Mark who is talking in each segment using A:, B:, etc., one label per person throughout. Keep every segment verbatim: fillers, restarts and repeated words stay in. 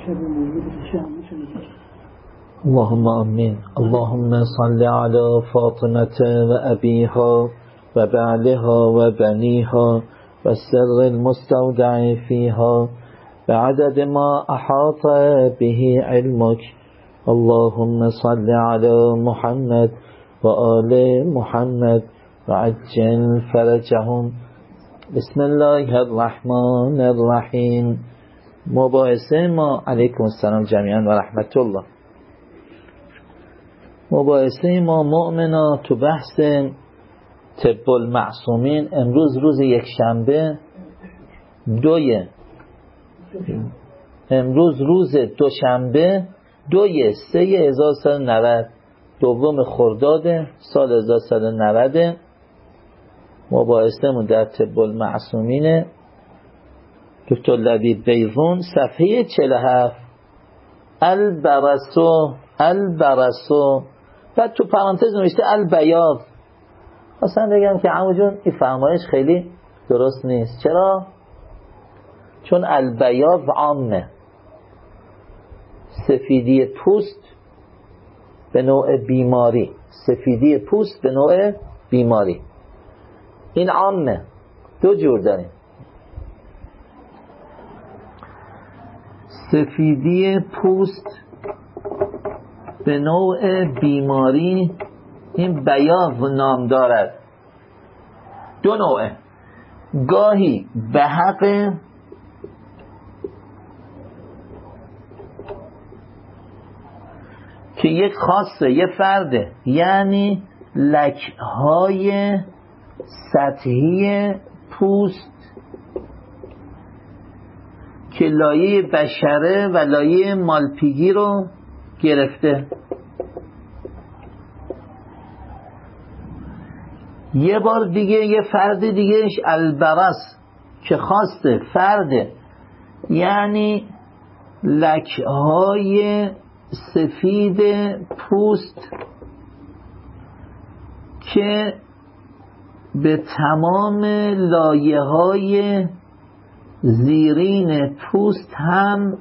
A: اللهم آمین. اللهم صل علی فاطمة و ابیها و بعلها و بنیها و سر المستودع فیها بعدد ما احاط به علمک. اللهم صل علی محمد و آل محمد و عجل فرجهم. بسم الله الرحمن الرحیم. مباحثه ما، علیکم السلام جمیعا و رحمت الله. مباحثه ما مؤمنا تو بحث طب المعصومین. امروز روز یک شنبه دوی امروز روز دوشنبه دوی سه هزار و سیصد و نود دوم خرداد سال هزار و سیصد و نود. مباحثه من در طب المعصومین دکتر لبیب بیضون صفحه چهل و هفت. البرسو البرسو بعد تو پرانتز نوشته البیاض. خواستم بگم که عمو جون این فرمایش خیلی درست نیست. چرا؟ چون البیاض عامه، سفیدی پوست به نوع بیماری، سفیدی پوست به نوع بیماری، این عامه. دو جور داریم، سفیدی پوست به نوع بیماری، این بیاض نام دارد. دو نوعه، گاهی به حق که یک خاصه، یه فرده، یعنی لکهای سطحی پوست که لایه بشره و لایه مالپیگی رو گرفته. یه بار دیگه یه فرد دیگهش البرس که خواسته فرده، یعنی لکهای سفید پوست که به تمام لایه های زیرین پوست هم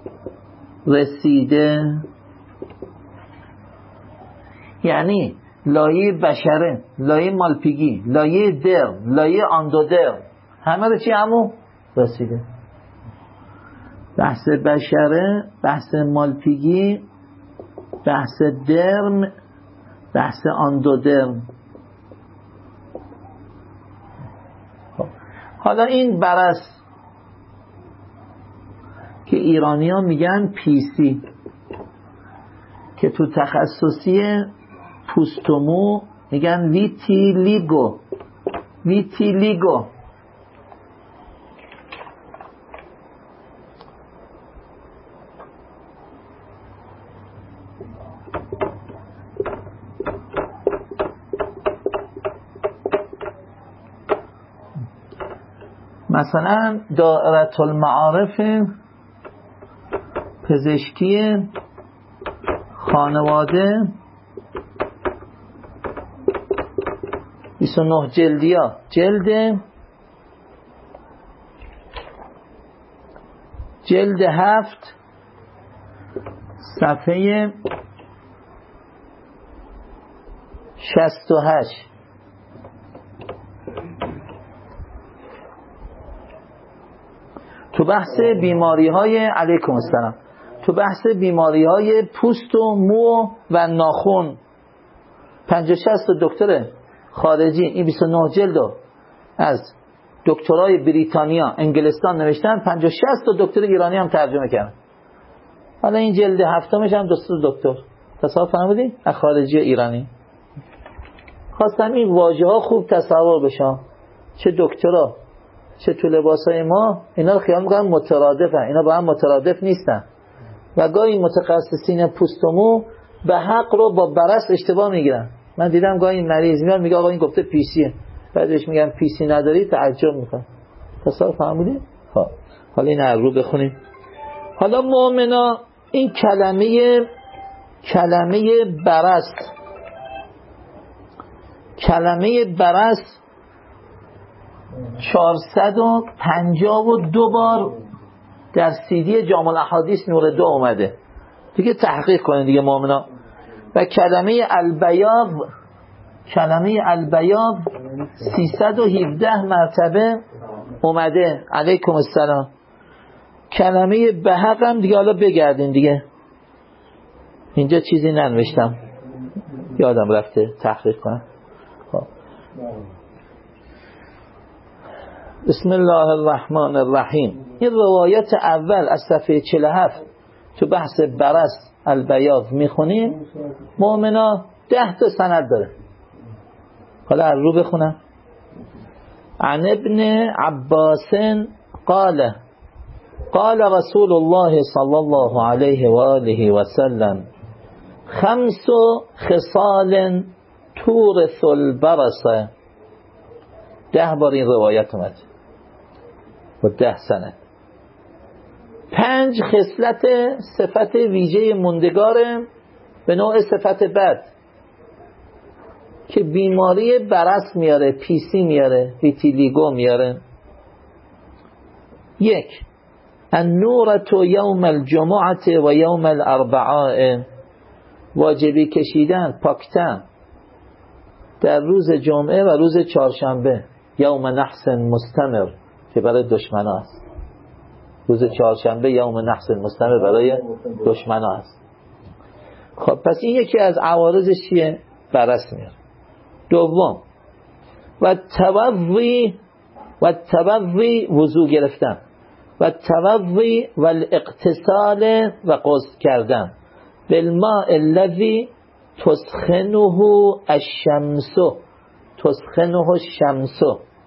A: رسیده، یعنی لایه بشره، لایه مالپیگی، لایه درم، لایه اندودرم، همه رو چی همون رسیده. بحث بشره، بحث مالپیگی، بحث درم، بحث اندودرم. حالا این برس که ایرانی ها میگن پیسی، که تو تخصصی پوستومو میگن ویتیلیگو. ویتیلیگو مثلا دائره المعارف پزشکی خانواده بیست و نه جلدیا، جلد جلد هفت صفحه شصت و هشت. تو بحث بیماری های علیکم السلام تو بحث بیماری های پوست و مو و ناخن پنجاه شصت دکتر خارجی این بیست و نه جلدو از دکترای بریتانیا انگلستان نوشتن، پنجاه شصت دکتر ایرانی هم ترجمه کردن. حالا این جلد هفتمش هم دوست دکتر تصور فهمیدی؟ از خارجی ایرانی. خواستم این واژه ها خوب تصور بشه، چه دکترا چه تو لباسای ما اینا رو خیال میکنن مترادفن، اینا با هم مترادف نیستن و گاهی متخصصین پوست و مو به حق رو با برس اشتباه میگیرن. من دیدم گاهی مریض میاد میگه آقا این گفته پیسیه، بعدش میگن پیسی نداری، تعجب میکنه. تصور فهمیدی؟ خب حالا این رو بخونیم. حالا مؤمنا این کلمه کلمه برس کلمه برس چهارصد و پنجاه و دو بار در سیدی جامع الاحادیث نور دو اومده دیگه، تحقیق کنید دیگه مؤمنا. و کلمه البیاض، کلمه البیاض سیصد و هفده مرتبه اومده. علیکم السلام. کلمه بهق هم دیگه حالا بگردین دیگه، اینجا چیزی ننوشتم یادم رفته تحقیق کنم. خب. بسم الله الرحمن الرحیم. این روایت اول از صفحه چهل و هفت تو بحث برس البیاض میخونیم مؤمنا، ده تا سند داره. حالا از رو بخونم. عن ابن عباس قال قال رسول الله صلی الله علیه و آله و سلم خمس خصال تورث البرص. ده بار این روایت اومد و ده سند. پنج خصلت صفت ویژه موندگار به نوع صفت بد که بیماری برص میاره، پیسی میاره، ویتیلیگو میاره. یک، النورة یوم الجمعه و یوم الاربعاء، واجبی کشیدن، پاکتن در روز جمعه و روز چهارشنبه. یوم نحس مستمر که برای دشمنا است. روز چهارشنبه یوم نحس مستمر برای دشمنا است. خب پس این یکی از عوارضش چیه؟ برص میاره. دوم، و توضی و توضی وضو گرفتن، و توضی و الاغتسال و غسل کردن بالماء الذی تسخنه الشمس، تسخنه الشمس،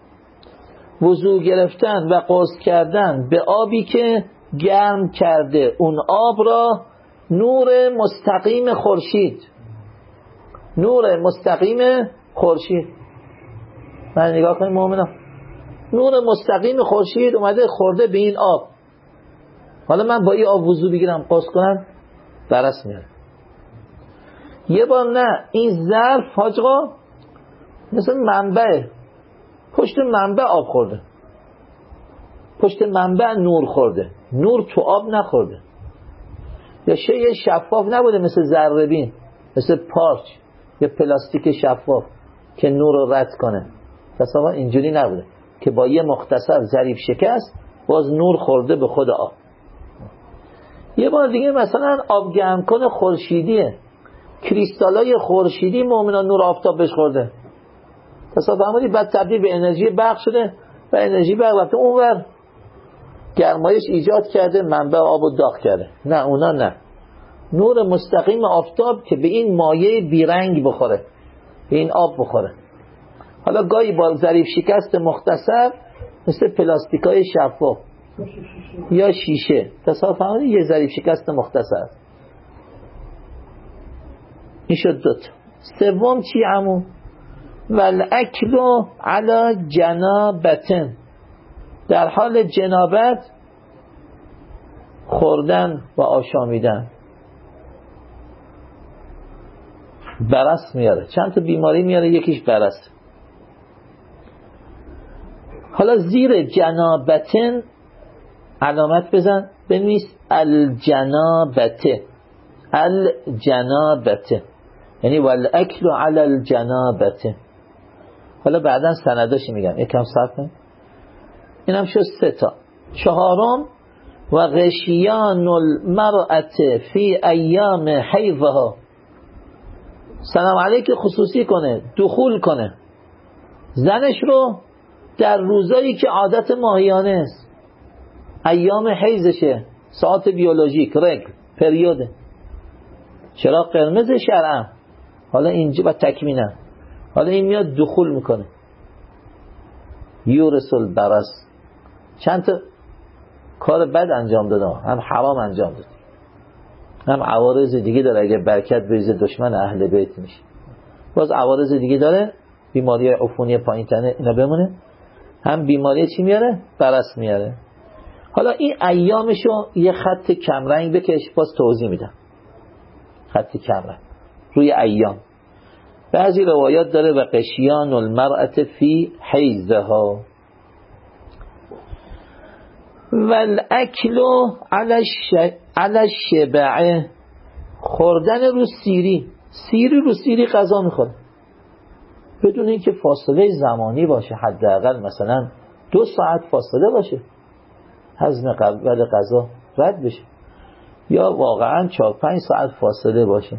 A: وضو گرفتن و غسل کردن به آبی که گرم کرده اون آب را نور مستقیم خورشید. نور مستقیم خورشید. من نگاه کنید مؤمنان، نور مستقیم خورشید اومده خورده به این آب. حالا من با این آب وضو بگیرم غسل کنم، برص میاره. یه بار نه، این ظرف حاجقا مثل منبع، پشت منبع آب خورده، پشت منبع نور خورده، نور تو آب نخورده. یا شیء شفاف نبوده مثل ذره‌بین، مثل پارچ یا پلاستیک شفاف که نور رو رد کنه. تصور اینجوری نبوده که با یه مختصر ظریف شکست باز نور خورده به خود آب. یه بار دیگه مثلا آب گرم کن خورشیدیه، کریستالای خورشیدی مؤمنان نور آفتاب بهش خورده. تصور فرمودید بعد تبدیل به انرژی برق شده و انرژی برق رفته اونور گرمایش ایجاد کرده، منبع آب رو داغ کرده. نه اونا نه، نور مستقیم آفتاب که به این مایع بیرنگ بخوره، به این آب بخوره. حالا گاهی با ظریف شکست مختصر مثل پلاستیکای شفاف یا شیشه، تصور فرمودید یه ظریف شکست مختصر. این شد دوتا. سوم چی عمو؟ والاکل علی جنابتن، در حال جنابت خوردن و آشامیدن. برص میاره، چند تا بیماری میاره، یکیش برص. حالا زیر جنابتن علامت بزن بنویس الجنابته، الجنابته یعنی والاکل علی الجنابته. حالا بعدا سنداش میگم، یکم صبر کن. اینم شد سه تا. چهارم، و غشیان المرأة فی ایام حیضها، سلام علیک خصوصی کنه، دخول کنه زنش رو در روزایی که عادت ماهیانه است، ایام حیضشه، ساعت بیولوژیک، رگل، پریوده، چراغ قرمز شرعا. حالا اینجا با تکمینه، حالا این میاد دخول میکنه، یورث البرص. چند تا کار بد انجام داده، هم حرام انجام داده، هم عوارض دیگه داره. اگه برکت بریزه دشمن اهل بیت میشه. باز عوارض دیگه داره، بیماری عفونی پایین تنه اینا بمونه. هم بیماری چی میاره؟ برص میاره. حالا این ایامشو یه خط کمرنگ بکش، باز توضیح میدم. خط کمرنگ روی ایام. بعضی روایات داره و قشیان المرأة فی حیضها. والاکل علی الشبع، خوردن رو سیری، سیری رو سیری غذا میخوره بدون اینکه فاصله زمانی باشه، حداقل مثلا دو ساعت فاصله باشه هضم اول غذا رد بشه، یا واقعا چهار پنج ساعت فاصله باشه.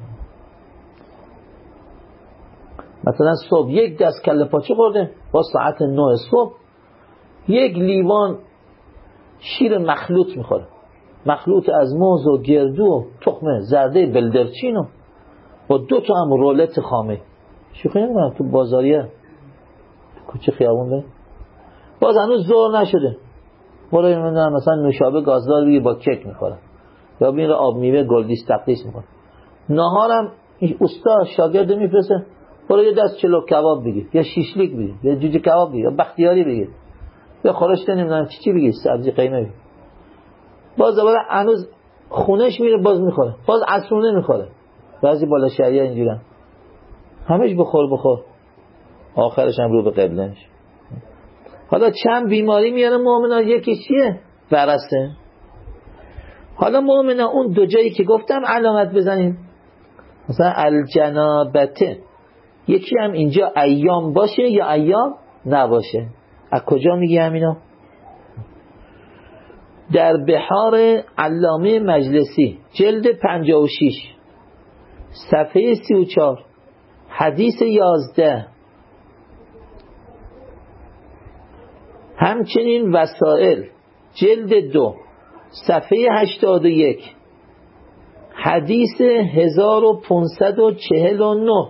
A: مثلا صبح یک دست کله پاچه خورده با ساعت نه صبح یک لیوان شیر مخلوط میخوره، مخلوط از موز و گردو و تخم زرده بلدرچینو با دو تا هم رولت خامه. شوخی نمی‌کنم، تو بازاریه کوچه خیابون ده باز هنوز ظهر نشده، برای من مثلا نوشابه گازدار بگیر با کیک میخوره، یا بین آب میوه گلدیس تقدیس میخوره. نهارم استاد شاگرد میفرسته برای یه دست چلو کباب بگیر، یا شیشلیک بگیر، یا جوجه کباب بگیر، یا بختیاری بگیر، یا خورشته نمیدونم چی چی بگیر، سبزی قیمه بگیر. باز دوباره هنوز خونش میره باز میخوره، باز عصرونه میخوره. بعضی بالا شهریه اینجورن همش بخور بخور، آخرش هم رو به قبله میشه. حالا چند بیماری میاره مؤمنا، یکی چیه؟ ورسه. حالا مؤمنا اون دو جایی که گفتم علامت بزنیم، مثلا الجنابته، یکی هم اینجا ایام باشه یا ایام نباشه. از کجا میگی همینا؟ در بحار علامه مجلسی جلد پنجاه و شش صفحه سی و چهار حدیث یازده، همچنین وسائل جلد دو صفحه هشتاد و یک حدیث هزار و پانصد و چهل و نه،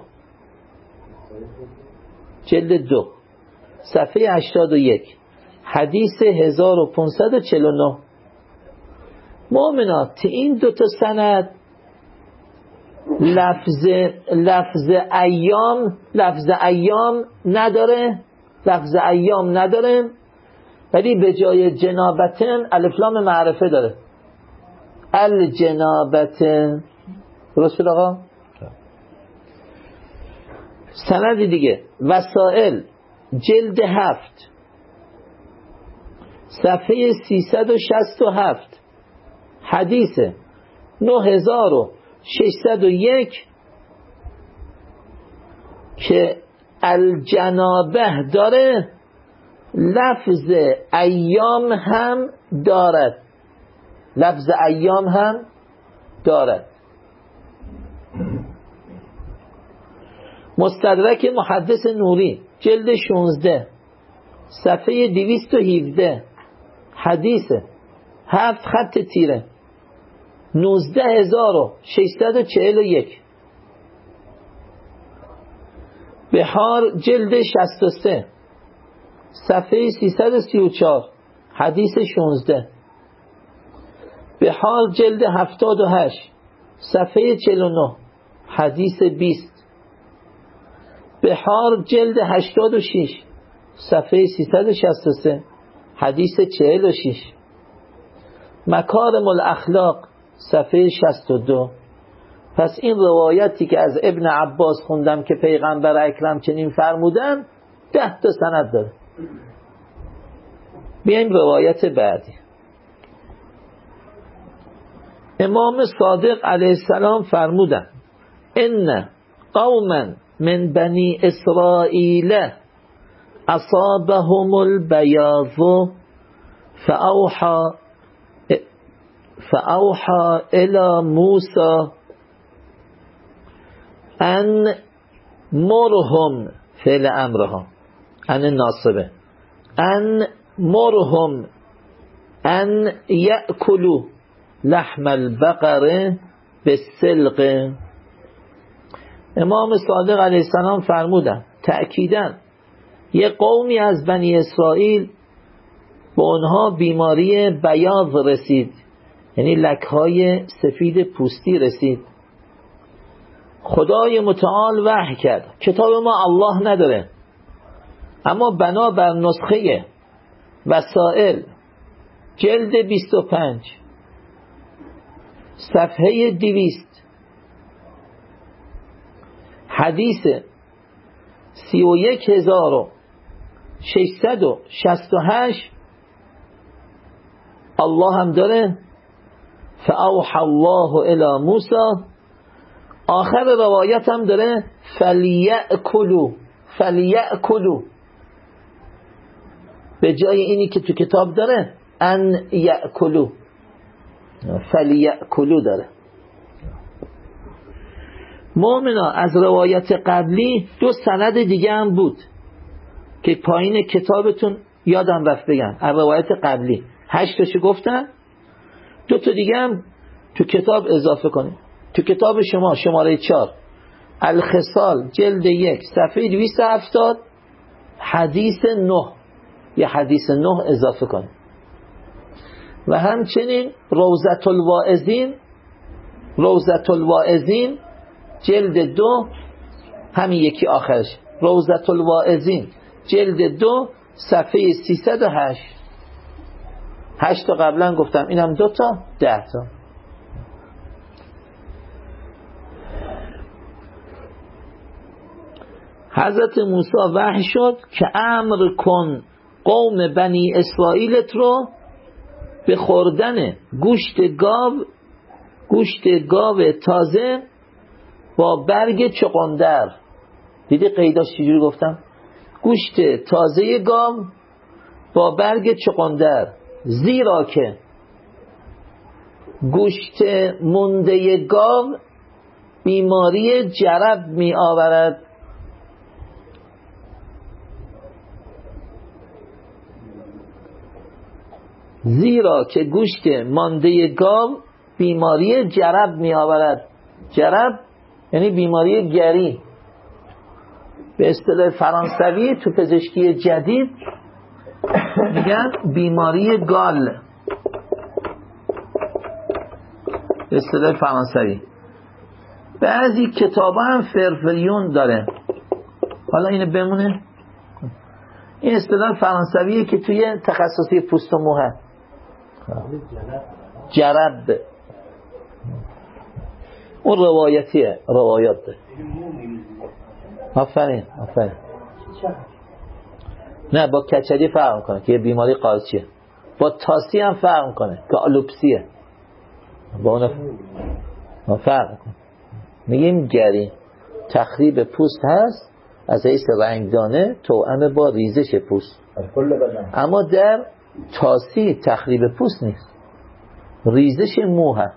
A: جلد دو صفحه هشتاد و یک حدیث هزار و پانصد و چهل و نه. مؤمنات این دو تا سند لفظ لفظ ایام لفظ ایام نداره، لفظ ایام نداره، ولی به جای جنابتن الف لام معرفه داره، الجنابتن. درست شد آقا؟ سند دیگه وسائل جلد هفت صفحه سیصد و شصت و هفت حدیث نه هزار و ششصد و یک که الجنابه داره، لفظ ایام هم دارد، لفظ ایام هم دارد. مستدرک محدث نوری جلد شانزده صفحه دویست و هفده حدیث هفت خط تیره نوزده هزار و ششصد و چهل و یک. بحار جلد شصت و سه صفحه سیصد و سی و چهار حدیث شانزده. بحار جلد هفتاد و هشت صفحه چهل و نه حدیث بیست. بحار جلد هشتاد و شش صفحه سیصد و شصت و سه حدیث چهل و شش. مکارم الاخلاق صفحه شصت و دو. پس این روایتی که از ابن عباس خوندم که پیغمبر اکرم چنین فرمودن ده تا سند داره. بیایم روایت بعدی. امام صادق علیه السلام فرمودن ان قوما من بنی اسرائیل اصابهم البیاض فاوحى فاوحى الى موسی ان مرهم فعل امرها ان ناصبه ان مرهم ان یأکلوا لحم البقره بالسلق. امام صادق علیه السلام فرمودن تأکیداً یه قومی از بنی اسرائیل به اونها بیماری بیاض رسید، یعنی لکهای سفید پوستی رسید. خدای متعال وحی کرد، کتاب ما الله نداره، اما بنا بر نسخه وسائل جلد بیست و پنج صفحه دویست حدیث سی و یک هزار و ششصد و شصت و هشت الله هم داره فاوحى الله الی موسی. آخر روایت هم داره فلیأکلوا فلیأکلوا، به جای اینی که تو کتاب داره ان یأکلوا فلیأکلوا داره. مؤمنا از روایت قبلی دو سند دیگه هم بود که پایین کتابتون یادم رفت بگم. از روایت قبلی هشت تاشو گفتم، دو تا دیگه هم تو کتاب اضافه کنید. تو کتاب شما شماره چار الخصال جلد یک صفحه دویست و هفتاد حدیث نه، یه حدیث نه اضافه کنید. و همچنین روضة الواعظین روضة الواعظین جلد دو، همین یکی آخرش، روضة الواعظین جلد دو صفحه سیصد و هشت. هشت تا قبلا گفتم، اینم دو تا، ده تا. حضرت موسی وحی شد که امر کن قوم بنی اسرائیلت رو به خوردن گوشت گاو گوشت گاو تازه با برگ چغندر. دیدی قیداش چجوری گفتم؟ گوشت تازه گاو با برگ چغندر، زیرا که گوشت مونده گاو بیماری جرب می آورد. زیرا که گوشت مانده گاو بیماری جرب می آورد. جرب یعنی بیماری گری. به اصطلاح فرانسوی تو پزشکی جدید میگن بیماری گال، به اصطلاح فرانسوی. بعضی کتابا هم فرفریون داره، حالا اینو بمونه. این اصطلاح فرانسویه که توی تخصصی پوست و مو هست. جرب اون روایتیه، روایات ده. آفرین آفرین. نه با کچلی فرق میکنه که یه بیماری قارچیه. با تاسی هم فرق میکنه که آلوپسیه. با اون فرق میکنه. میگیم گری تخریب پوست هست از حیث رنگدانه توأم با ریزش پوست، اما در تاسی تخریب پوست نیست، ریزش مو هست.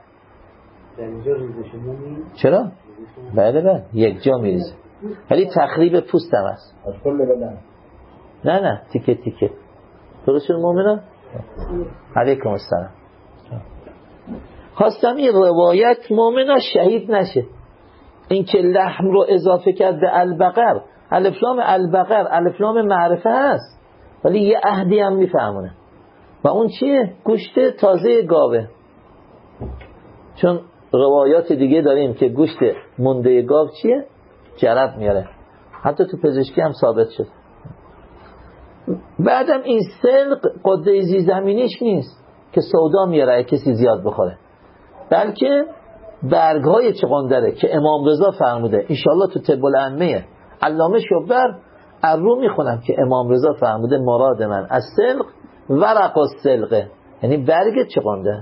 A: چرا؟ بله بله یک جا میریزه، ولی تخریب پوست هم هست. نه نه تیکه تیکه. درست شد مومنان؟ علیکم السلام. خواستم این روایت مومنان شهید نشه. این که لحم رو اضافه کرد به البقر، الفلام البقر الفلام معرفه هست، ولی یه عهدی هم میفهمونه. و اون چیه؟ گوشت تازه گاوه. چون روایات دیگه داریم که گوشت مونده گاو چیه؟ جرب میاره. حتی تو پزشکی هم ثابت شد. بعدم این سلق قده زی زمینیش نیست که سودا میاره کسی زیاد بخوره، بلکه برگهای چغندره که امام رضا فرموده. انشالله تو طب العمه علامه شبر ارو میخونم که امام رضا فرموده مراد من از سلق ورق السلقه، یعنی برگ چغندر.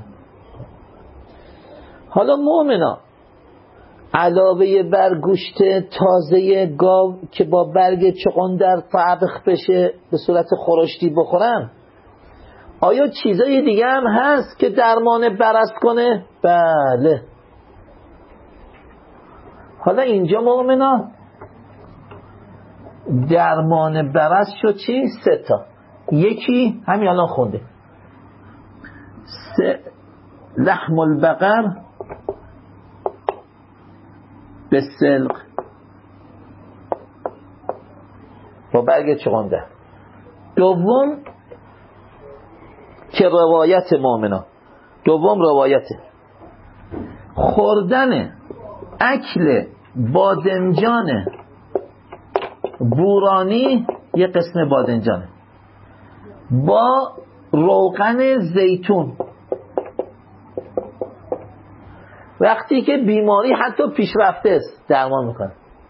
A: حالا مؤمنا علاوه بر گوشت تازه گاو که با برگ چغندر طبخ بشه به صورت خورشتی بخورن، آیا چیزای دیگه هم هست که درمان برس کنه؟ بله. حالا اینجا مؤمنا درمان برس شد چی؟ سه تا. یکی همین الان خونده، سه لحم البقر به سلق با برگ چغندر. دوم که روایت مؤمنا، دوم روایت خوردن اکل بادنجان بورانی، یه قسم بادنجانه با روغن زیتون، وقتی که بیماری حتی پیشرفته است درمان میکنه.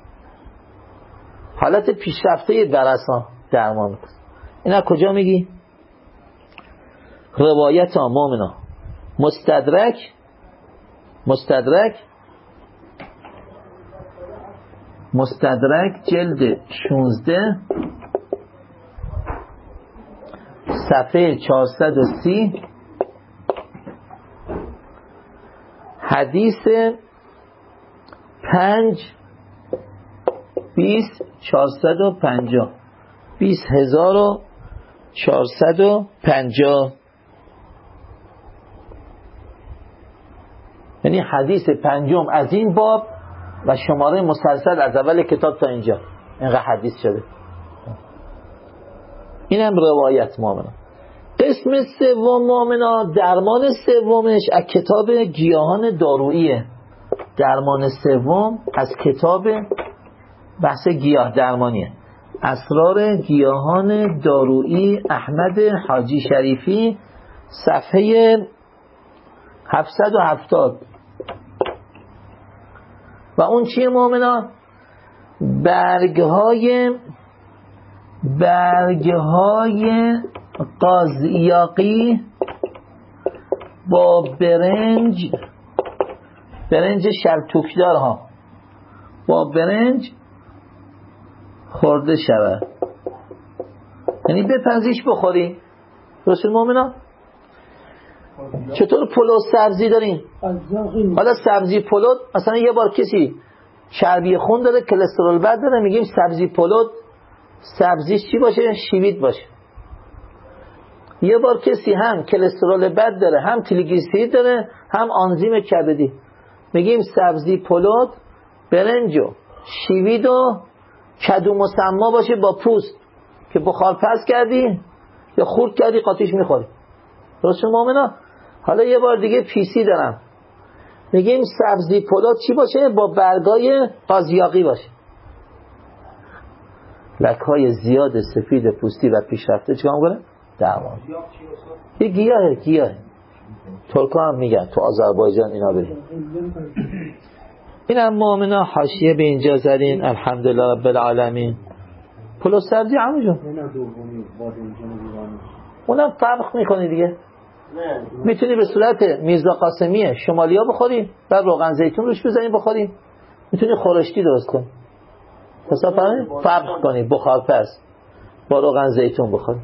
A: حالت پیشرفته برسان درمان میکنه. اینا کجا میگی؟ روایت ها مومنا مستدرک مستدرک مستدرک جلد شانزده صفحه چهارصد و سی حدیث پنج بیست چهارصد و پنجاه بیست هزار و چهارصد و پنجاه، یعنی حدیث پنجم از این باب و شماره مسلسل از اول کتاب تا اینجا اینقدر حدیث شده. اینم روایت مومنا. قسم سوم مومنا درمان سومش از کتاب گیاهان داروییه. درمان سوم از کتاب بحث گیاه درمانیه، اسرار گیاهان دارویی احمد حاجی شریفی، صفحه هفتصد و هفتاد. و اون چیه مومنا؟ برگهای برگهای قازیاقی با برنج برنج شلتوکدار ها با برنج خورده شود، یعنی بپزیش بخوری. رسول مومنا چطور پلو سبزی داریم؟ حالا سبزی پلو مثلا یه بار کسی چربی خون داره، کلسترول بد داره، میگیم سبزی پلو سبزیش چی باشه؟ شیوید باشه. یه بار کسی هم کلسترول بد داره، هم تریگلیسیرید داره، هم آنزیم کبدی، میگیم سبزی پلو برنج و شیوید و کدو مسما باشه با پوست که بخار پس کردی یا خورد کردی قاطیش میخوری. درست مومنا؟ حالا یه بار دیگه پیسی دارم، میگیم سبزی پلو چی باشه؟ با برگای قازیاقی باشه. لکهای زیاد سفید پوستی و پیشرفته چیکار میکنه؟ درمان. یه گیاهه گیاهه ترکا هم میگن تو آذربایجان اینا بریم. این هم مومنا حاشیه به اینجا زدین. الحمدلله رب العالمین. پلو سبزی همونجون اونم فرق میکنی دیگه. میتونی به صورت میرزا قاسمیه شمالی ها بخوریم، بعد روغن زیتون روش بزنیم بخوریم. میتونی خورشتی درست کنی، فرق کنی بخار پس با روغن زیتون بخوری.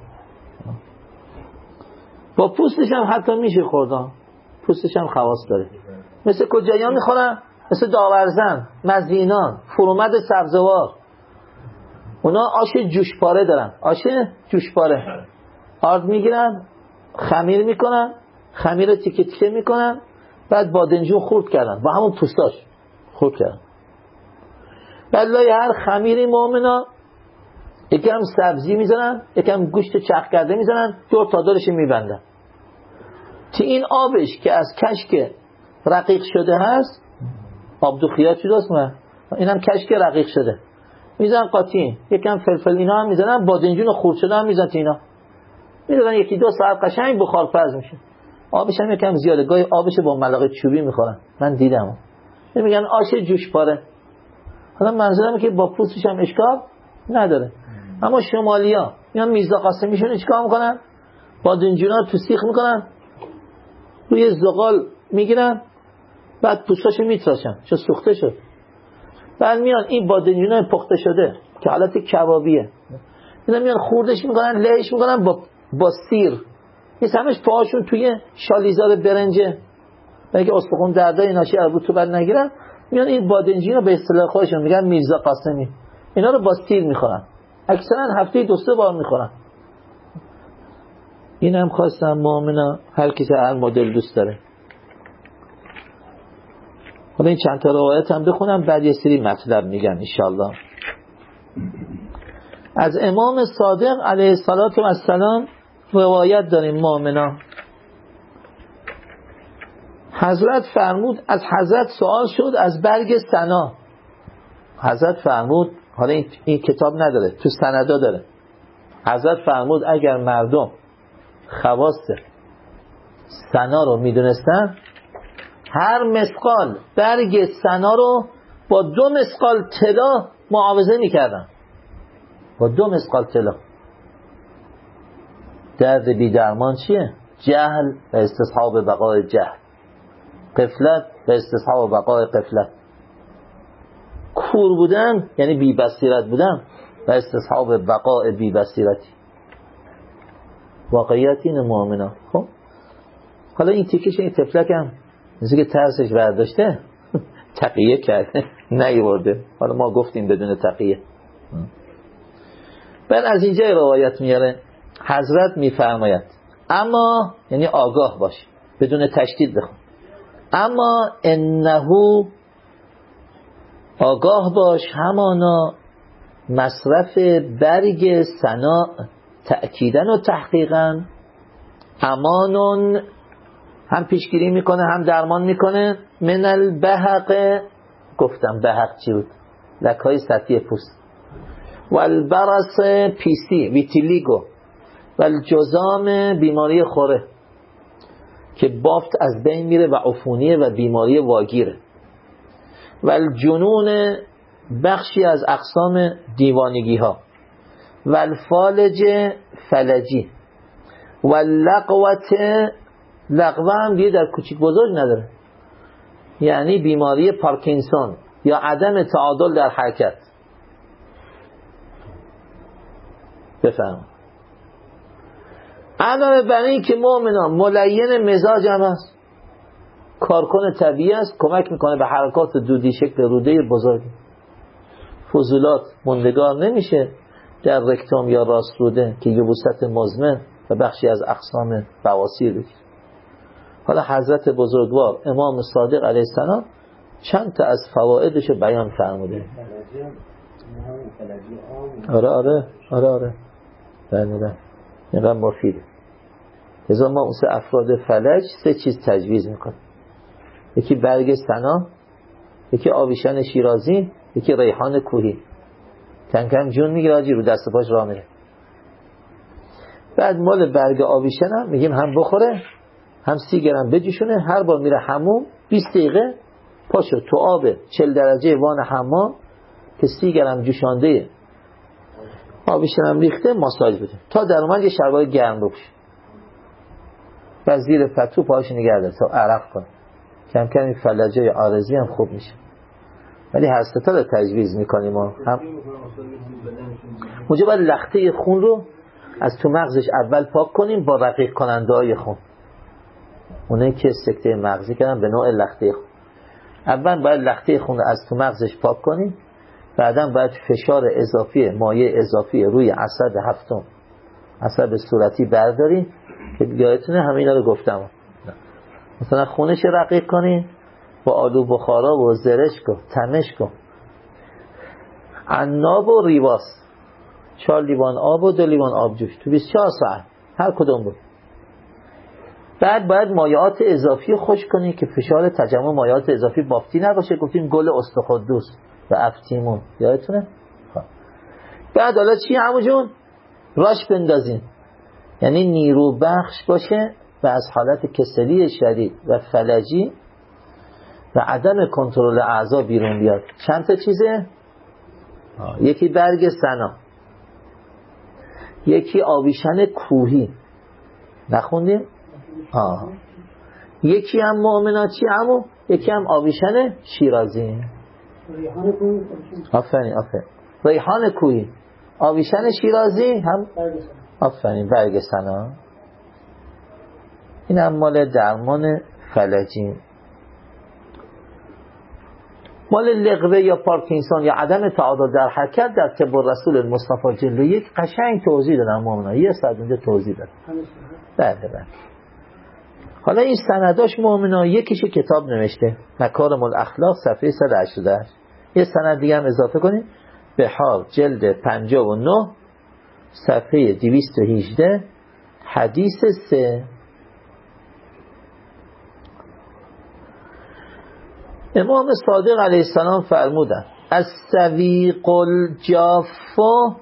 A: با پوستش هم حتی میشه خوردن، پوستش هم خواص داره. مثل کجایی ها میخورن؟ مثل داورزن، مزینان، فرومد سبزوار. اونا آش جوشپاره دارن، آش جوشپاره. آرد میگیرن، خمیر میکنن، خمیر رو تیکه تیکه میکنن، بعد بادنجون خورد کردن با همون پوستاش خورد کردن. بعد لای هر خمیری مومنا یکم سبزی میزنن، یکم گوشت چرخ کرده میزنن، دور تا دورش میبندن. که این آبش که از کشک رقیق شده هست، آب دوخیات شده است، اینم کشک رقیق شده میزنن قاطی، یکم فلفل اینا هم میزنن، بادنجون خورد شده هم میزنن، اینا میذارن یکی دو ساعت قشنگ بخار پز میشه. آبش هم یکم زیاده، گاهی آبش با ملاقه چوبی میخورن، من دیدم. میگن آش جوشپاره. حالا منظورم که با پوستش هم اشکال نداره. اما شمالیا میان میرزا قاسمیشون چیکار میکنن؟ بادنجونا رو تو سیخ میکنن، روی زغال میگیرن، بعد پوستاشو میتراشن چون سوخته شد. بعد میان این بادنجونا پخته شده که حالت کبابیه، اینا میان خوردش میکنن، لهش میکنن با با سیر. این همش پاهاشون توی شالیزار برنجه، اگه استخوان دردای ناشی از رطوبت نگیرن، میان این بادنجی رو به اصطلاح خودشون میگن میرزا قاسمی، اینا رو با سیر میخورن، اکثرا هفته دو سه بار میخورن. این هم خواستم مومنا هر کی هر مدل دوست داره. حالا این چند تا روایت هم بخونم، بعد یه سری مطلب میگم ان شاء الله. از امام صادق علیه الصلاة و السلام روایت داریم مومنا. حضرت فرمود، از حضرت سوال شد از برگ سنا. حضرت فرمود، حالا این, این کتاب نداره، تو سندا داره. حضرت فرمود اگر مردم خواص سنا رو میدونستن، هر مسقال برگ سنا رو با دو مسقال طلا معاوضه میکردن. با دو مسقال طلا. درد بی درمان چیه؟ جهل و استصحاب بقای جهل، غفلت و استصحاب بقای غفلت. کور بودن یعنی بی بصیرت بودن و استصحاب بقای بی بصیرتی. واقعیت این مؤمنا. خب حالا این تیکش این تفلک هم مثل که ترسش برداشته تقیه کرده نیورده. حالا ما گفتیم بدون تقیه. بعد از اینجا روایت میاره حضرت میفرماید اما یعنی آگاه باش بدون تشدید بخون، اما انه آگاه باش همانا مصرف برگ سنا تأکیدن و تحقیقا امانون هم پیشگیری میکنه هم درمان میکنه من البهق. گفتم بهق چی بود؟ لکهای سطحی پوست. و البرس پیسی ویتیلیگو و الجزام بیماری خوره که بافت از بین میره و عفونیه و بیماری واگیره. و الجنون بخشی از اقسام دیوانگی ها. و الفالج فلجی و اللقوت لقوه هم دیگه در کوچیک بزرگ نداره، یعنی بیماری پارکینسون یا عدم تعادل در حرکت. بفهم علاوه بر این که مؤمنان ملین مزاج هم هست، کارکن طبیعی است، کمک میکنه به حرکات دودی شکل روده بزرگ. فضولات موندگار نمیشه در رکتوم یا راست روده که یبوست مزمن و بخشی از اقسام بواسیر بگیر. حالا حضرت بزرگوار امام صادق علیه السلام چند تا از فوائدش رو بیان فرموده. آره آره آره آره بله اینقدر مفیده. لذا ما اون سه افراد فلج سه چیز تجویز میکنه، یکی برگ سنا، یکی آویشن شیرازی، یکی ریحان کوهی. کم کم جون میگیره آجی رو دست پاش راه میره. بعد مال برگ آویشن هم میگیم هم بخوره هم سی گرم بجوشونه، هر بار میره حموم بیست دقیقه پاشو تو آب چهل درجه وان حمام که سی گرم جوشانده آویشن هم ریخته ماساژ بده تا در اومد یه شلوار گرم بپوشه. بعد زیر پتو پاهاش نگرده تا عرق کنه. کم کم این فلجای عارضی هم خوب میشه. ولی هر سه تا رو تجویز میکنیم ما هم اونجا باید لخته خون رو از تو مغزش اول پاک کنیم با رقیق کننده های خون. اونه که سکته مغزی کردن به نوع لخته خون. اول باید لخته خون رو از تو مغزش پاک کنیم، بعدا باید فشار اضافی مایع اضافی روی عصب هفتم عصب صورتی برداریم که یادتونه همه اینا رو گفتم. مثلا خونش رقیق کنیم با آلو بخارا و زرشک و تمشک و عناب و ریواس، چهار لیوان آب و دو لیوان آب جوش تو بیست و چهار ساعت هر کدوم بود. بعد باید مایعات اضافی خوش کنی که فشار تجمع مایعات اضافی بافتی نباشه. گفتیم گل استخوادوس و افتیمون یادتونه. بعد حالا چی عمو جون؟ راش بندازین، یعنی نیرو بخش باشه و از حالت کسلی شدید و فلجی و عدم کنترل اعضا بیرون بیاد. چند تا چیزه؟ یکی برگ سنا، یکی آویشن کوهی نخوندیم؟ آه. یکی هم مؤمنات چی عمو؟ یکی هم آویشن شیرازی. آفرین آفرین ریحان کوهی، آویشن شیرازی هم آفرین برگ سنا. این هم مال درمان فلجی. مال لغوه یا پارکینسون یا عدم تعادل در حرکت در طب رسول المصطفی جلد یک قشنگ توضیح دادن مؤمنا. یه ساعت اونجا توضیح دادن. بله بله. حالا این سنداش مؤمنا یکیش کتاب نوشته مکارم الاخلاق صفحه صد و هشتاد و هشت. یه سند دیگه هم اضافه کنیم بحار جلد پنجاه و نه صفحه دویست و هجده حدیث سه. امام صادق علیه السلام فرمودن از سویق الجافا،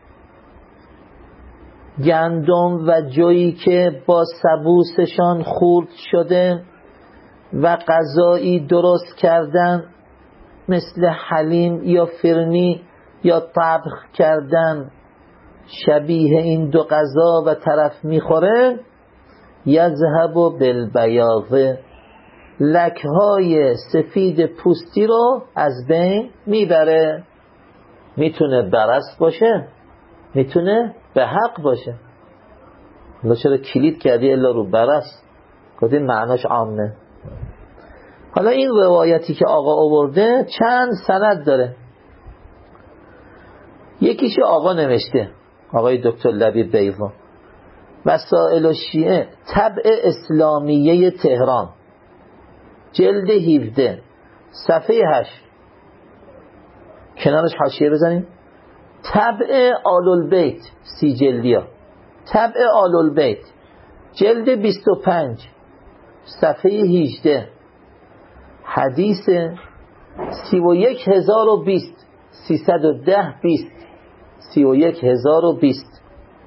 A: گندم و جویی که با سبوسشان خورد شده و غذایی درست کردن مثل حلیم یا فرنی یا طبخ کردن شبیه این دو غذا و طرف میخوره، یذهب بالبیاض، لکهای سفید پوستی رو از بین میبره. میتونه برص باشه، میتونه به حق باشه. حالا چرا کلید کردی الا رو برص؟ گفتیم معناش عامه. حالا این روایتی که آقا آورده چند سند داره. یکیش آقا نوشته، آقای دکتر لبیب بیضا، وسائل الشیعه طبع اسلامیه تهران، جلد هفده، صفحه هشت. کنارش حاشیه بزنیم. طبع آل البیت، سی جلدیا، طبع آل البیت، جلد بیست و پنج، صفحه هجده، حدیث سی و یک هزار و بیست، سیصد و ده بیست، سی و یک هزار و بیست.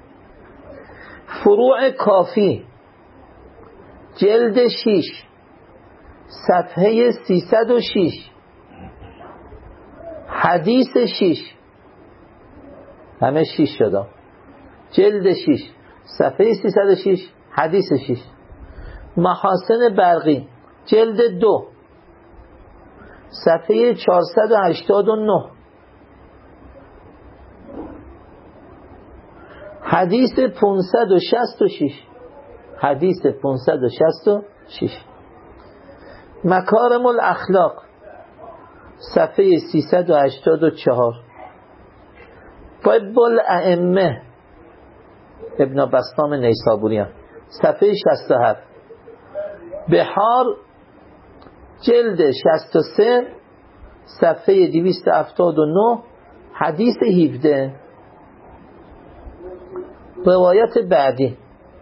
A: فروع کافی، جلد شیش، صفحه سیصد و شش، حدیث شش، همه شش شدم، جلد شش، صفحه سیصد و شش، حدیث شش. محاسن برقی، جلد دو، صفحه چهارصد و هشتاد و نه، حدیث پانصد و شصت و شش، حدیث پانصد و شصت و شش. مکارم الاخلاق، صفحه سیصد و هشتاد و چهار. طب الائمه، ابن بسطام نیسابوریان، صفحه شصت و هفت. بحار، جلد شصت و سه، صفحه دویست و هفتاد و نه، حدیث هفده. روایت بعدی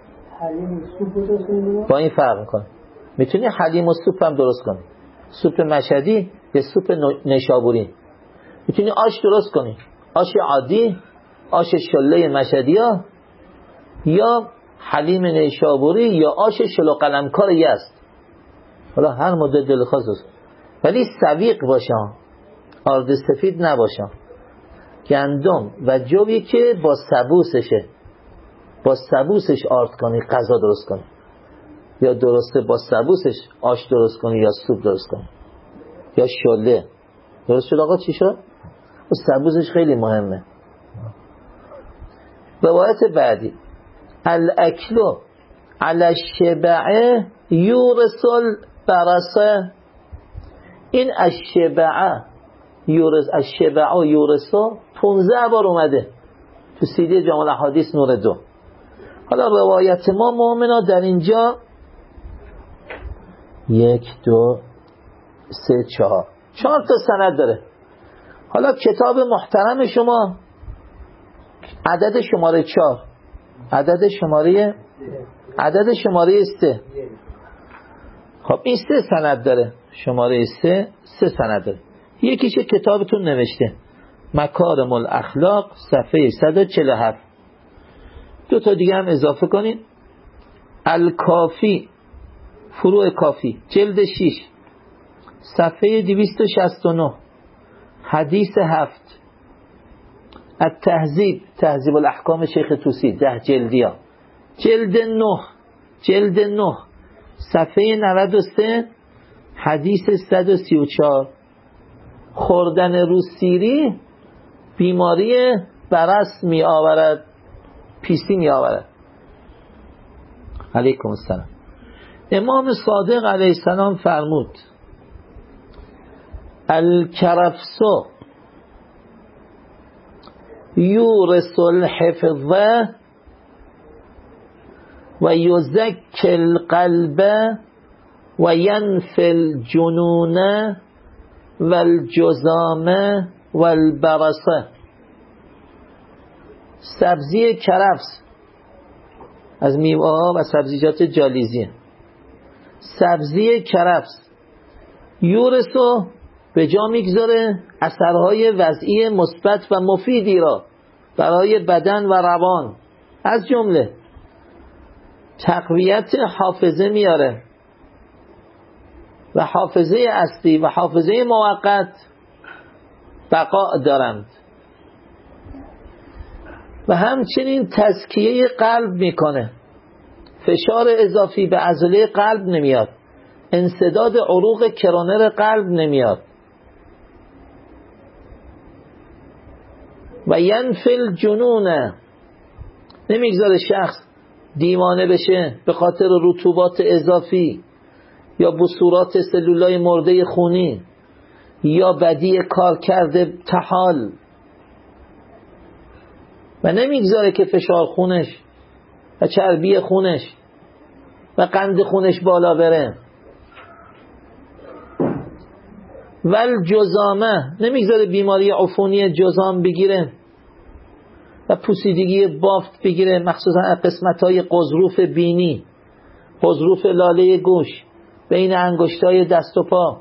A: با این فرق میکنه. میتونی حلیم و سوپ هم درست کنی، سوپ مشهدی یا سوپ نیشابوری. میتونی آش درست کنی، آش عادی، آش شله مشهدی ها، یا حلیم نیشابوری، یا آش شلو قلمکار یزد. حالا هر مدل دل خواست است، ولی سویق باشه، آرد سفید نباشه. گندم و جوی که با سبوسشه، با سبوسش آرد کنی غذا درست کنی، یا درسته با سبوسش آش درست کنی یا سوپ درست کنی یا شله. درست شد آقا؟ چی شد؟ و سبوسش خیلی مهمه. روایت بعدی، الاکلو علی الشبعه یورسل برسه. این الشبعه یورس، الشبعه یورسو پونزده بار اومده تو سیدی جامع الاحادیث نور دو. حالا روایت ما مؤمنا در اینجا یک دو سه چهار چهار تا سند داره. حالا کتاب محترم شما عدد شماره چهار، عدد شماره عدد شماره سه. خب این سه سند داره، شماره سه سه سند داره. یکیش کتابتون نوشته مکارم الاخلاق، صفحه صد و چهل و هفت. دو تا دیگه هم اضافه کنید. الکافی، فروع کافی، جلد شش، صفحه دویست و شصت و نه، حدیث هفت. التهذیب، تهذیب الاحکام شیخ طوسی، ده جلدیا، جلد نه، جلد نه، صفحه نود و سه، حدیث صد و سی و چهار. خوردن روسیری بیماری برص می آورد، پیسی می آورد. علیکم السلام. امام صادق علیه السلام فرمود الکرفسو یورث الحفظ و یزکی القلب و ینفی الجنون و الجزام و البرصه. سبزی کرفس از میوه ها و سبزیجات جالیزی. سبزی کرفس یورثو به جا میگذاره اثرهای وضعی مثبت و مفیدی را برای بدن و روان، از جمله تقویت حافظه میاره و حافظه اصلی و حافظه موقت بقا دارند و همچنین تزکیه قلب میکنه. فشار اضافی به عضله قلب نمیاد، انسداد عروق کرونر قلب نمیاد. و ینفل جنونه، نمیگذاره شخص دیوانه بشه به خاطر رطوبات اضافی یا بصورات سلولای مرده خونی یا بدی کار کرده طحال، و نمیگذاره که فشار خونش و چربی خونش و قند خونش بالا بره. ول جزامه، نمیگذاره بیماری عفونی جزام بگیره و پوسیدگی بافت بگیره، مخصوصا قسمت‌های قضروف بینی، قضروف لاله گوش، بین انگشتای دست و پا.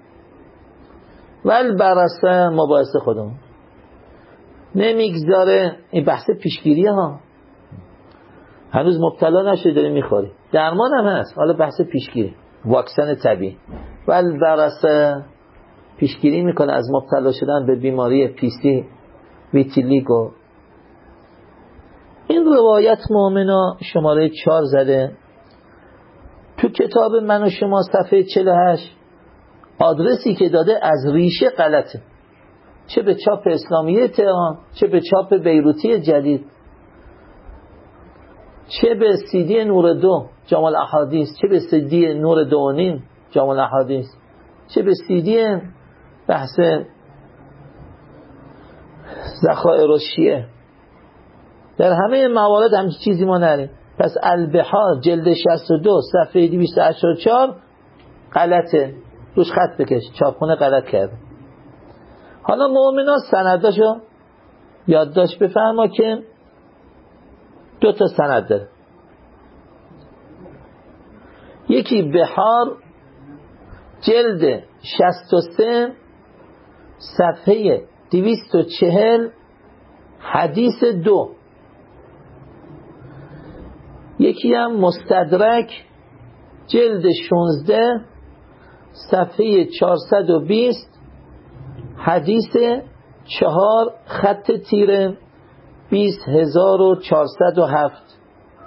A: ول برسه، مباحث خودمون نمیگذاره. این بحث پیشگیری ها، هنوز مبتلا نشده داری میخوری، درمان هم هست، حالا بحث پیشگیری، واکسن طبیعی. ول برسه پیشگیری میکنه از مبتلا شدن به بیماری پیسی ویتیلیگو. این روایت مؤمنا شماره چهار زده تو کتاب من و شما صفحه چهل و هشت. آدرسی که داده از ریشه غلطه، چه به چاپ اسلامیه تهران، چه به چاپ بیروتی جدید، چه به سیدی نور دو جامع الاحادیث، چه به سیدی نور دو و نیم جامع الاحادیث، چه به سیدی بحث ذخائر الشیعه. در همه موارد همچین چیزی ما نریم. پس البحار جلد شصت و دو صفحه دویست و هشتاد و چهار غلطه، روش خط بکش، چاپخونه غلط کرده. حالا مؤمنا سنداشو یادداشت بفرما که دو تا سند داره. یکی بحار جلد شصت و سه صفحه دویست و چهل حدیث دو. یکی هم مستدرک جلد شانزده صفحه چهارصد و بیست حدیث چهار خط تیره بیست هزار و چهارصد و هفت.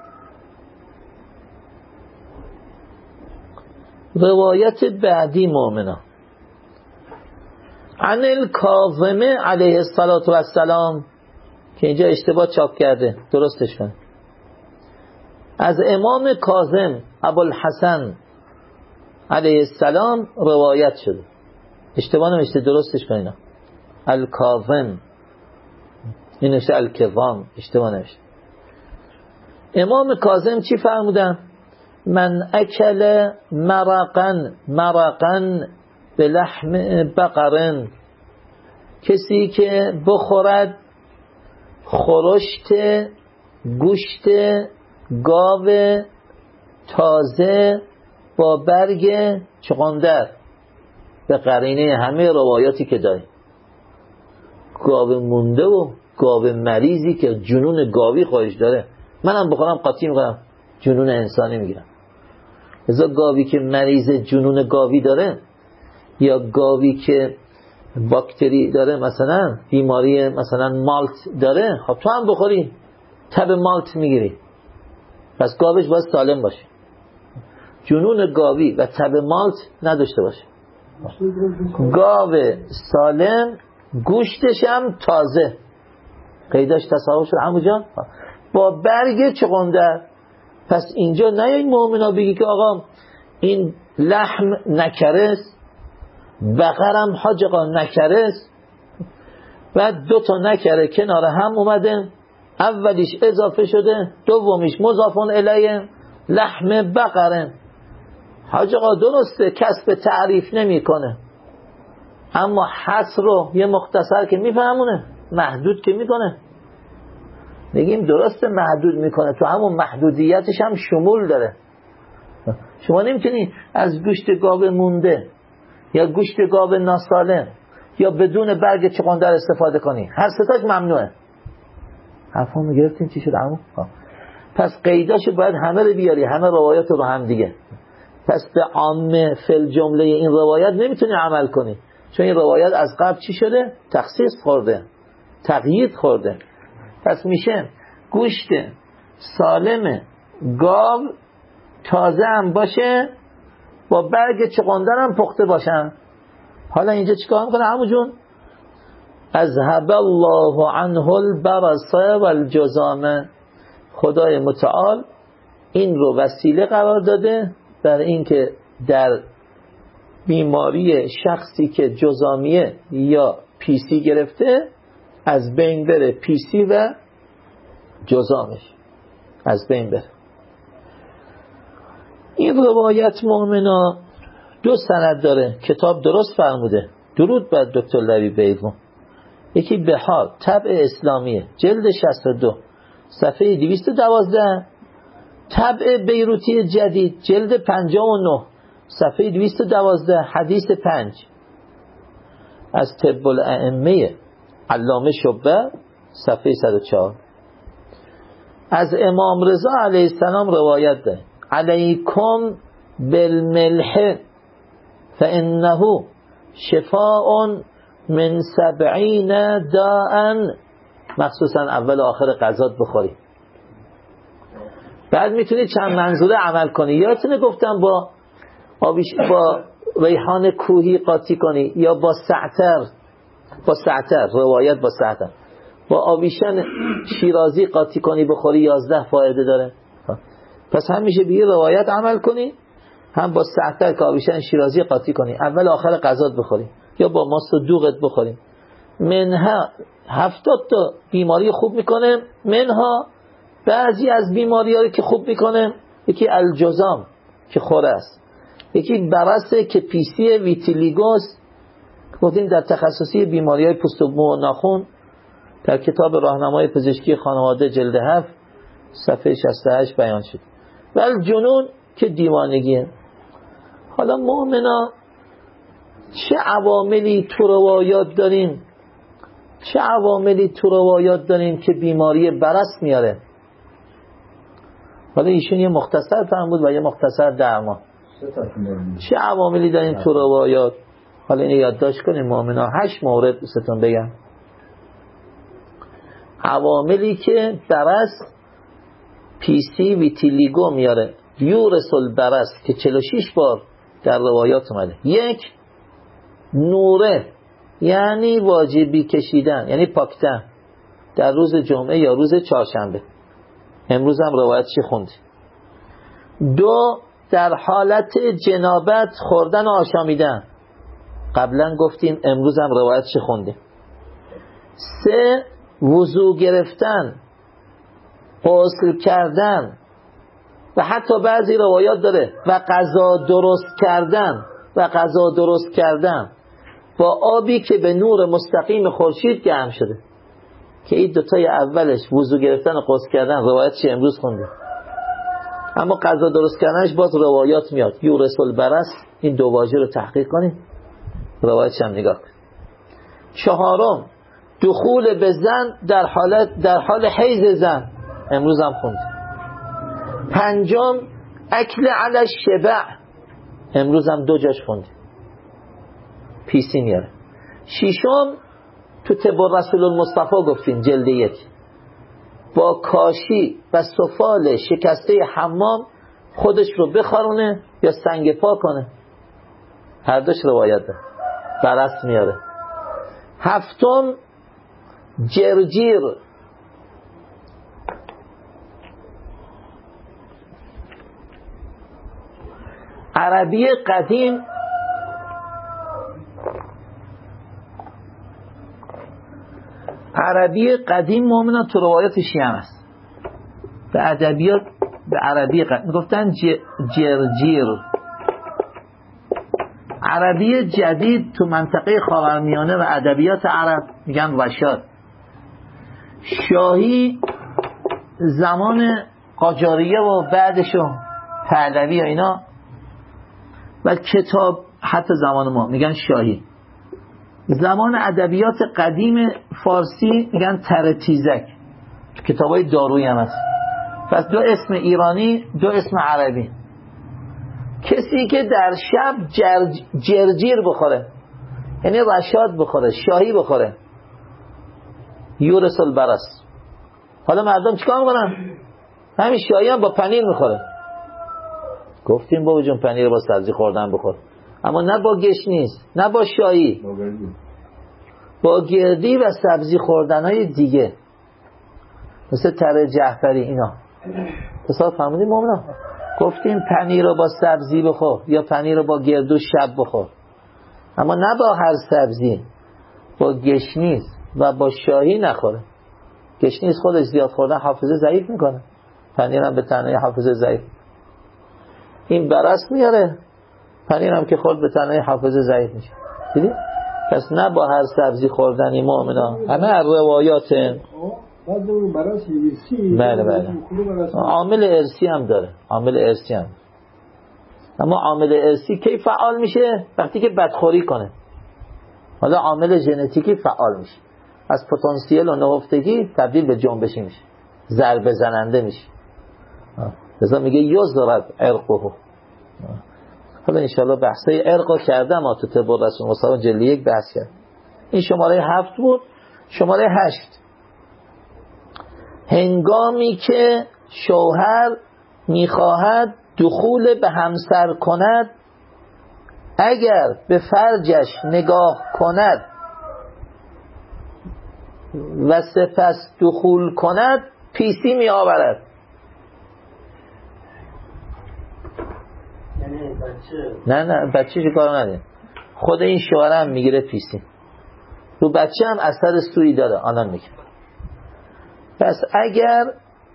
A: روایت بعدی مؤمنا عن الکاظم علیه السلام، که اینجا اشتباه چاپ کرده، درستش کن. از امام کاظم ابوالحسن علیه السلام روایت شده، اشتباه نمیشته، درستش کن. اینا الکاظم، این نوشته الکظام، اشتباه نمیشته. امام کاظم چی فرمودن؟ من اکل مرقن مرقن به لحم بقرن، کسی که بخورد خورشت گوشت گاو تازه با برگ چغندر، به قرینه همه روایاتی که داریم، گاو مونده و گاو مریضی که جنون گاوی خودش داره، منم بخورم قاطی میکنم جنون انسانی میگیرم. ازا گاوی که مریض جنون گاوی داره یا گاوی که باکتری داره، مثلا بیماری مثلا مالت داره، خب تو هم بخوری تب مالت میگیری، پس گاوش باید سالم باشه، جنون گاوی و تب مالت نداشته باشه. گاو سالم گوشتش هم تازه، قیداش تصاحب شد همونجا، با برگ چغندر. پس اینجا نه این مؤمنا بگی که آقا این لحم نکرس، بقرم حاج آقا نکرس، و دو تا نکره کنار هم اومده، اولیش اضافه شده، دومیش مضافون الیه لحم بقره. حاج آقا درسته کسب تعریف نمی کنه، اما حصر رو یه مختصر که میفهمونه، محدود که میکنه. بگیم درسته محدود میکنه، تو همون محدودیتش هم شمول داره. شما نمیتونی از گوشت گاو مونده یا گوشت گاو ناسالم یا بدون برگ چغندر استفاده کنی، هر ستاش ممنوعه. حرفمو گرفتین چی شد عمو؟ پس قیداش باید همه رو بیاری، همه روایات رو هم دیگه. پس به عامه فل جمله این روایت نمیتونی عمل کنی، چون این روایت از قبل چی شده؟ تخصیص خورده، تقیید خورده. پس میشه گوشت سالم گاو تازه هم باشه، با برگ چغندر هم پخته باشن. حالا اینجا چیکار میکنه عمو جون؟ اذهب الله عنه البرص والجذام. خدای متعال این رو وسیله قرار داده برای اینکه در بیماری شخصی که جذامیه یا پیسی گرفته از بین بره، پیسی و جذامش از بین بره. این روایت مؤمنا دو سند داره، کتاب درست فرموده، درود بر دکتر لبیب بیگم. یکی بهار طبع اسلامیه جلد شصت و دو صفحه دویست و دوازده، طبع بیروتی جدید جلد پنجاه و نه صفحه دویست و دوازده حدیث پنج از طب الائمه علامه شبه صفحه صد و چهار. از امام رضا علیه السلام روایت ده علیکم بالملح فانه شفاء من سبعین داء، مخصوصا اول و آخر غذات بخوری. بعد میتونی چند منظوره عمل کنی. یادتونه گفتم با آبیش با ریحان کوهی قاطی کنی یا با سعتر، با سعتر روایت با سعتر با آبیشن شیرازی قاطی کنی بخوری، یازده فایده داره. پس هم میشه به روایت عمل کنی، هم با سعتر که آبیشن شیرازی قاطی کنی اول آخر غذات بخوری، یا با ماست و دوغت بخوریم. منها هفتاد تا بیماری خوب میکنه، منها بعضی از بیماریایی که خوب میکنه، یکی الجذام که خوره است، یکی برص که پیسی، ویتیلیگوس گفتیم در تخصصی بیماریهای پوست و مو و ناخن در کتاب راهنمای پزشکی خانواده جلد هفت صفحه شصت و هشت بیان شد. و الجنون که دیوانگیه. حالا مؤمنا چه عواملی تو روایات داریم چه عواملی تو روایات داریم که بیماری برص میاره؟ حالا ایشون یه مختصر فرمود و یه مختصر درمان. چه عواملی داریم تو روایات؟ حالا اینو یادداشت کنیم مؤمنا. هشت مورد ستون بگم عواملی که برص پیسی ویتیلیگو میاره، یورث البرص که چهل و شش بار در روایات اومده. یک، نوره یعنی واجبی کشیدن، یعنی پاکتن در روز جمعه یا روز چهارشنبه. امروز هم روایتش خوندی. دو، در حالت جنابت خوردن و آشامیدن، قبلا گفتیم امروز هم روایتش خوندیم. سه، وضو گرفتن، غسل کردن و حتی بعضی روایات داره و غذا درست کردن و غذا درست کردن با آبی که به نور مستقیم خورشید گرم شده، که این دوتای اولش وضو گرفتن و غسل کردن روایتش امروز خونده. اما غذا درست کردنش باز روایات میاد، یورث البرص. این دو واژه رو تحقیق کنید، روایتش هم نگاه کنید. چهارم، دخول به زن در حالت در حال حیض زن، امروز هم خوندیم. پنجم، اکل علی الشبع، امروز هم دو جاش خوندیم، پیسی میاره. ششم، تو طب رسول المصطفی گفتیم جلد یک، با کاشی و سفال شکسته حمام خودش رو بخارونه یا سنگ پا کنه، هر دوش روایت ده، برص میاره. هفتم، جرجیر، عربی قدیم عربی قدیم مؤمنان تو روایات شیعه هم هست. به ادبیات به عربی قدیم گفتن جرجیر. عربی جدید تو منطقه خاورمیانه و ادبیات عرب میگن وشاد. شاهی زمان قاجاریه و بعدشو پهلوی و اینا، و کتاب حتی زمان ما میگن شاهی. زمان ادبیات قدیم فارسی میگن ترتیزک، کتابای دارویی هم هست. پس دو اسم ایرانی، دو اسم عربی. کسی که در شب جرج جرجیر بخوره، یعنی رشاد بخوره، شاهی بخوره، یورث البرص. حالا مردم چیکار میکنن؟ همین شایی هم با پنیر میخوره. گفتیم بابا جون پنیر با سبزی خوردن بخور، اما نه با گشنیز، نه با شایی، با گردی و سبزی خوردن های دیگه مثل تره جعفری اینا. تصادف فهمیدیم مومنا؟ گفتیم پنیر رو با سبزی بخور یا پنیر رو با گردو شب بخور، اما نه با هر سبزی، با گشنیز و با شاهی نخوره. گشنیز خودش زیاد خوردن حافظه ضعیف میکنه، پنیر هم به تنهایی حافظه ضعیف. این برس میاره، پنیر هم که خورد به تنهایی حافظه ضعیف میشه. دیدی؟ پس نه با هر سبزی خوردنی مومنا. همه روایات بله بله عامل ارسی هم داره، عامل ارسی هم. اما عامل ارسی کی فعال میشه؟ وقتی که بدخوری کنه. حالا عامل ژنتیکی فعال میشه، از پتانسیل و نهفتگی تبدیل به جنبشی میشه، ضربه زننده میشه. لذا میگه یضرب عرقه. حالا انشاءالله بحثای عرقو کردم، ما تو طب رسول مصطفی جلد یک بحث کرد. این شماره هفت بود. شماره هشت، هنگامی که شوهر میخواهد دخول به همسر کند، اگر به فرجش نگاه کند و سپس دخول کند پیسی می آورد. نه نه بچه چه کار نداره، خود این شوهر هم میگیره پیسی، رو بچه هم اثر سوی داره. آنان میگه پس اگر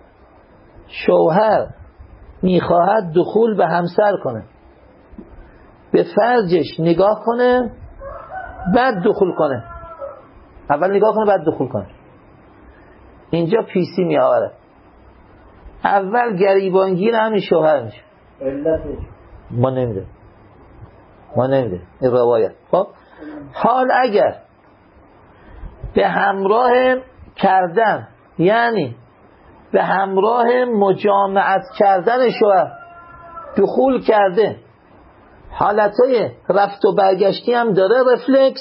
A: شوهر میخواهد دخول به همسر کنه، به فرجش نگاه کنه بعد دخول کنه، اول نگاه کنه بعد دخول کنه، اینجا پیسی می آوره. اول گریبانگیر همین شوهر میشه. ما نمیده ما نمیده این روایت. خب حال اگر به همراه کردن، یعنی به همراه مجامعت کردن شوهر دخول کرده، حالتهای رفت و برگشتی هم داره، رفلکس،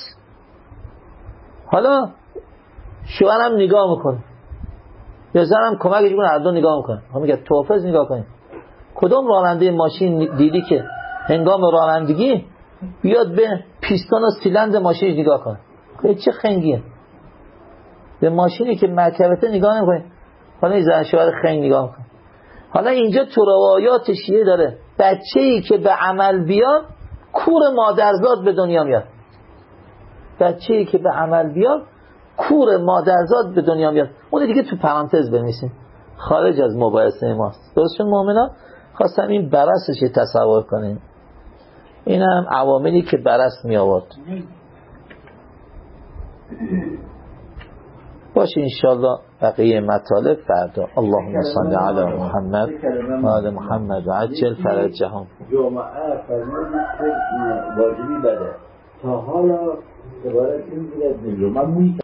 A: حالا شوهرم نگاه میکنه یا زنم کمکش میکنه، هر دو نگاه میکنه. هم میگه توفیق نگاه کنید، کدوم راننده ماشین دیدی که هنگام رانندگی بیاد به پیستون و سیلند ماشین نگاه کنه؟ چه خنگیه، به ماشینی که مرکبته نگاه نمیکنه، حالا این زن شوهر خنگ نگاه میکنه. حالا اینجا تو روایات شیعه داره بچه‌ای که به عمل بیاد کور مادرزاد به دنیا میاد. بچه‌ای که به عمل بیاد کور مادرزاد به دنیا میاد. اون دیگه تو پرانتز بنویسیم، خارج از مباحثه ماست. درست شد مومنا؟ خواستم این برسش تصور کنیم. این هم عواملی که برس می آورد. باشه انشاءالله بقیه مطالب فردا. اللهم صل علی محمد و آل محمد و عجل فرجهم.
B: جمعه فرمودید که واجبی بده تا حالا عبارت این بوده من